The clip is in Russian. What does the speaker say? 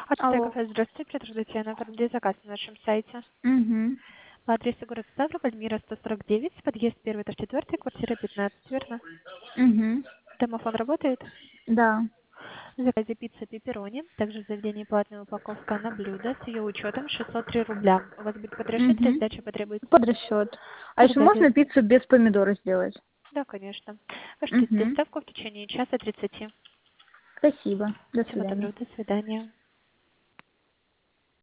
Ацтек Алло. кафе, здравствуйте, Петр Татьяна, оформили заказ на нашем сайте. Угу. По адресу город Ставрополь, Мира 149, подъезд 1-4, квартира 15, верно? Угу. Домофон работает? Да. В заказе пицца пепперони, также в заведении платная упаковка на блюдо с ее учетом 603 рубля. У вас будет под расчет или Угу. сдача потребуется? Под расчет. А еще Когда можно для... пиццу без помидора сделать? Да, конечно. Ждите Угу. доставку в течение часа 30. Спасибо. До Всего свидания. доброго, до свидания.